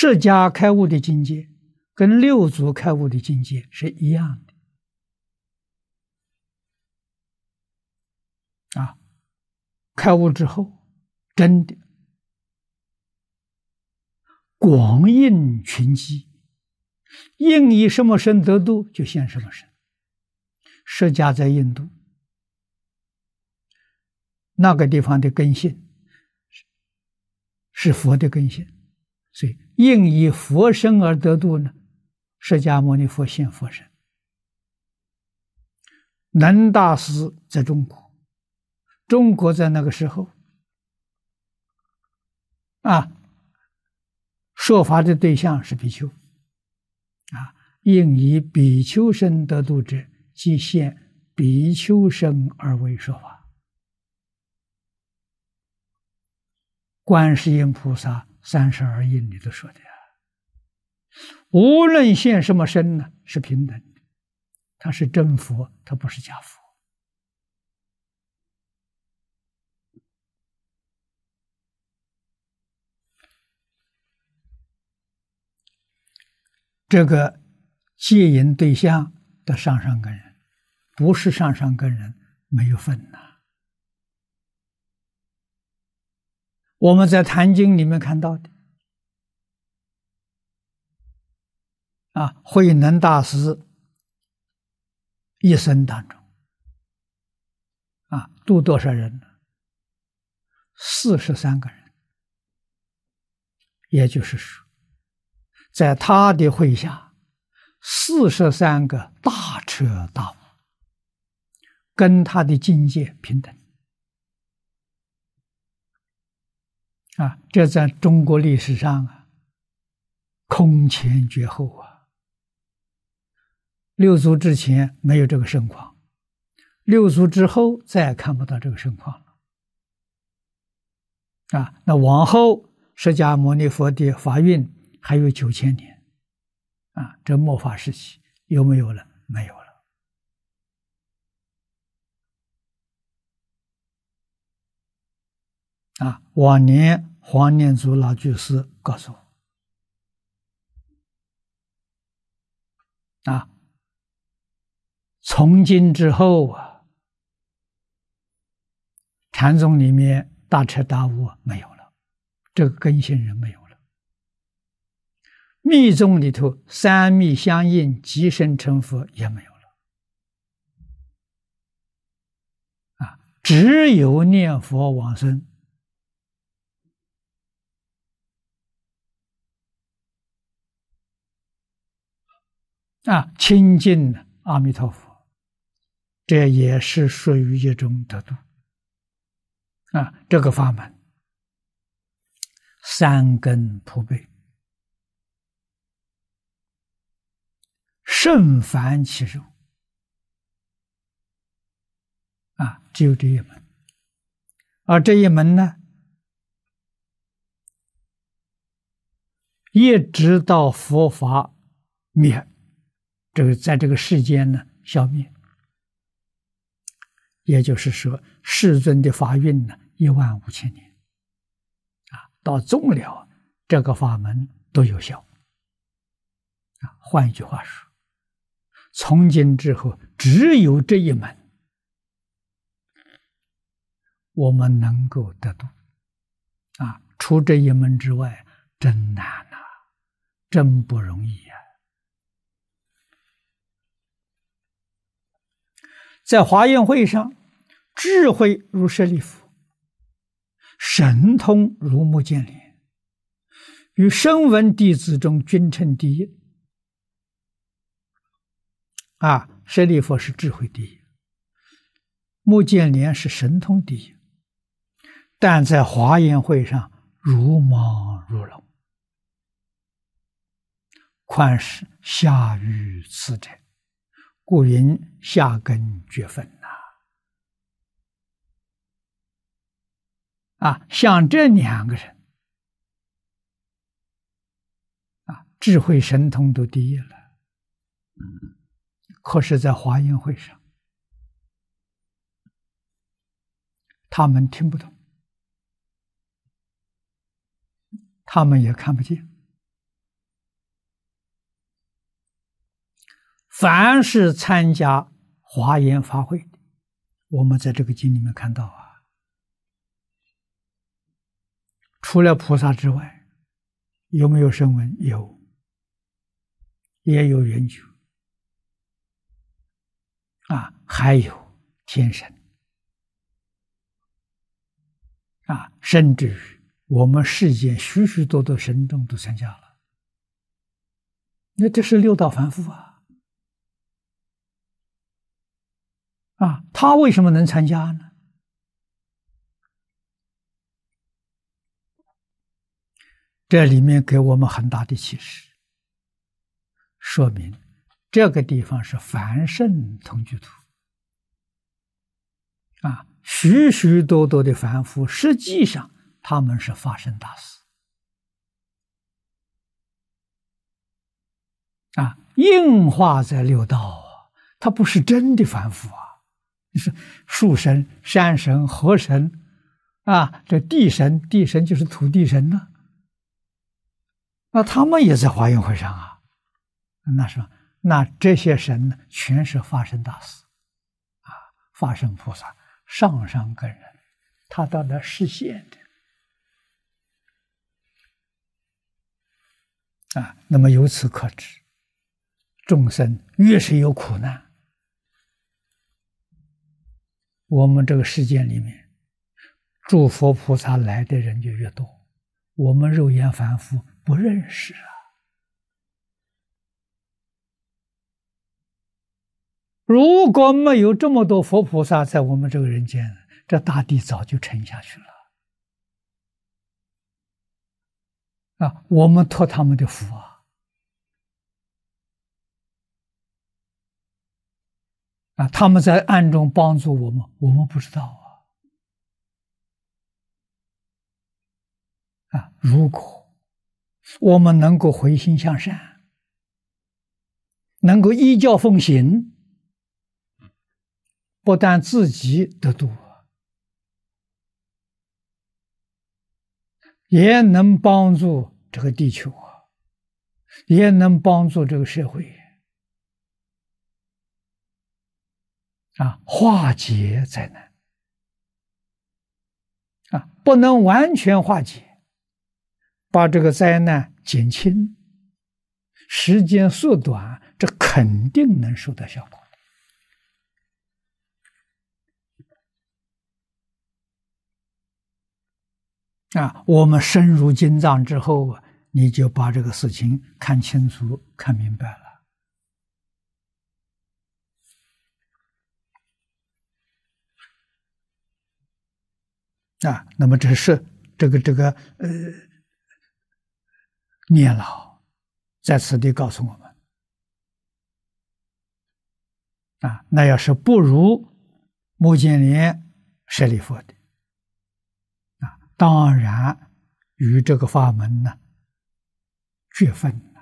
释迦开悟的境界跟六祖开悟的境界是一样的啊。开悟之后，真的广应群机，应以什么身得度，就现什么身。释迦在印度那个地方的根性是佛的根性，所以应以佛身而得度呢。释迦牟尼佛现佛身。能大师在中国，中国在那个时候说法的对象是比丘应以比丘身得度者，即现比丘身而为说法。观世音菩萨32应里头说的无论现什么身呢，是平等的，他是真佛，他不是假佛。这个戒引对象的上上根人，不是上上根人没有分呐。我们在《坛经》里面看到的慧能大师一生当中度多少人呢？43个人。也就是说，在他的会下，43个大彻大悟，跟他的境界平等这在中国历史上空前绝后六祖之前没有这个盛况，六祖之后再也看不到这个盛况了那往后释迦牟尼佛的法运还有9000年这末法时期有没有了？没有了往年黄念祖老居士告诉我从今之后禅宗里面大彻大悟没有了，这个根性人没有了。密宗里头三密相应即生成佛也没有了只有念佛往生亲近阿弥陀佛，这也是属于一种得度这个法门三根普被，甚凡其入只有这一门。而这一门呢，一直到佛法灭，这个在这个世间呢消灭，也就是说世尊的法运呢15000年到终了这个法门都有效换一句话说，从今之后只有这一门我们能够得度除这一门之外真难真不容易在华严会上，智慧如舍利弗，神通如目犍连，与声闻弟子中均称第一舍利弗是智慧第一，目犍连是神通第一，但在华严会上如盲如聋，宽是下愚此者，故云下根绝分像这两个人智慧神通都第一了，可是在华严会上他们听不懂，他们也看不见凡是参加华严法会的，我们在这个经里面看到啊，除了菩萨之外，有没有声闻？有，也有圆觉啊，还有天神啊，甚至于我们世间许许多多神众都参加了。那这是六道凡夫啊，他为什么能参加呢？这里面给我们很大的启示，说明这个地方是凡圣同居土啊，许许多多的凡夫，实际上他们是发生大事啊，应化在六道啊，他不是真的凡夫啊。是树神、山神、河神啊，这地神，地神就是土地神呢。那他们也在华严会上啊。那这些神呢，全是发生大事啊，发生菩萨、上上根人，他到那实现的啊。那么由此可知，众生越是有苦难，我们这个世界里面，诸佛菩萨来的人就越多，我们肉眼凡夫不认识啊。如果没有这么多佛菩萨在我们这个人间，这大地早就沉下去了啊！我们托他们的福啊，他们在暗中帮助我们，我们不知道啊！如果我们能够回心向善，能够依教奉行，不但自己得度，也能帮助这个地球也能帮助这个社会啊，化解灾难啊，不能完全化解，把这个灾难减轻，时间缩短，这肯定能收到效果啊。我们深入经藏之后啊，你就把这个事情看清楚、看明白了。啊，那么这是这个念老在此地告诉我们啊，那要是不如目犍连舍利佛的啊，当然与这个法门呢绝分。